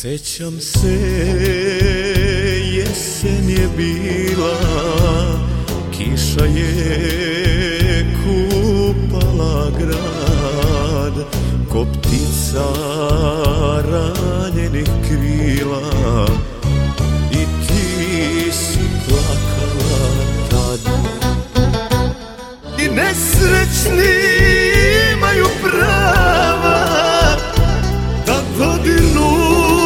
Sećam se, jesen je bila, kiša je kupala grad, ko ptica ranjenih krila, i ti si plakala tad. I nesrećni imaju prava da dodirnu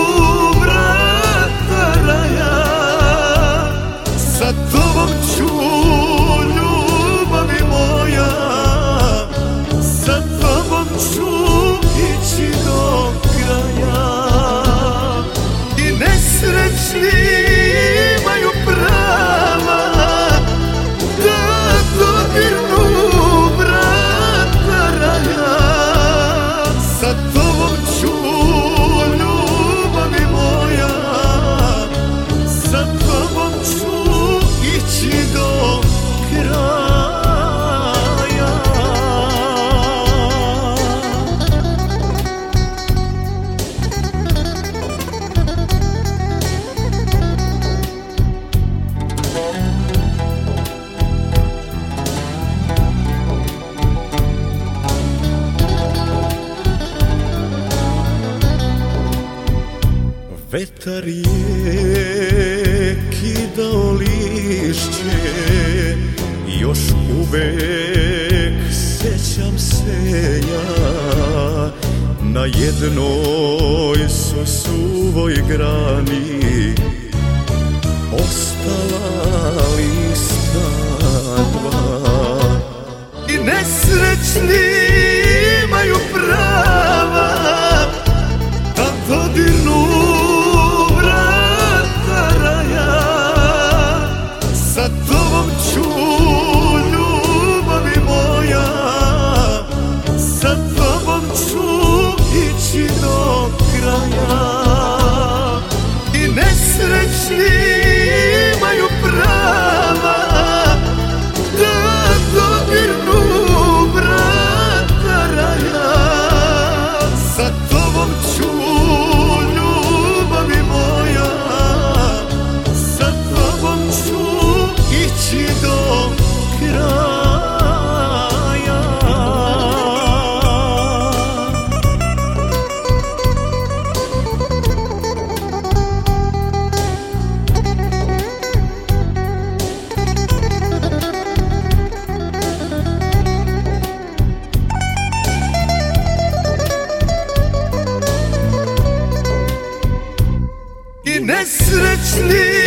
vrata raja. Sa tobom ću, ljubavi moja, sa tobom ću ići do kraja. I nesrećni imaju prava da dodirnu vrata raja. Sa tobom ću, ljubavi moja, sa tobom ću ići do kraja. Vetar je kidao lišće, još uvek sećam se ja. Na jednoj su suvoj grani ostala lista dva. I nesrećni imaju prava da dodirnu vrata raja. Sa tobom ću, ljubavi moja, sa tobom ću ići do kraja. I nesrećni imaju prava da dodirnu vrata raja. Sa tobom ću, ljubavi moja, sa tobom ću ići do kraja. I nesrećni